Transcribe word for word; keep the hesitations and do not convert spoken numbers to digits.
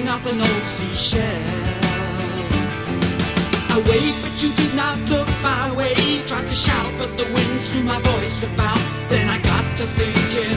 off an old seashell. I waved, but you did not look my way. Tried to shout, but the wind threw my voice about. Then I got to thinking,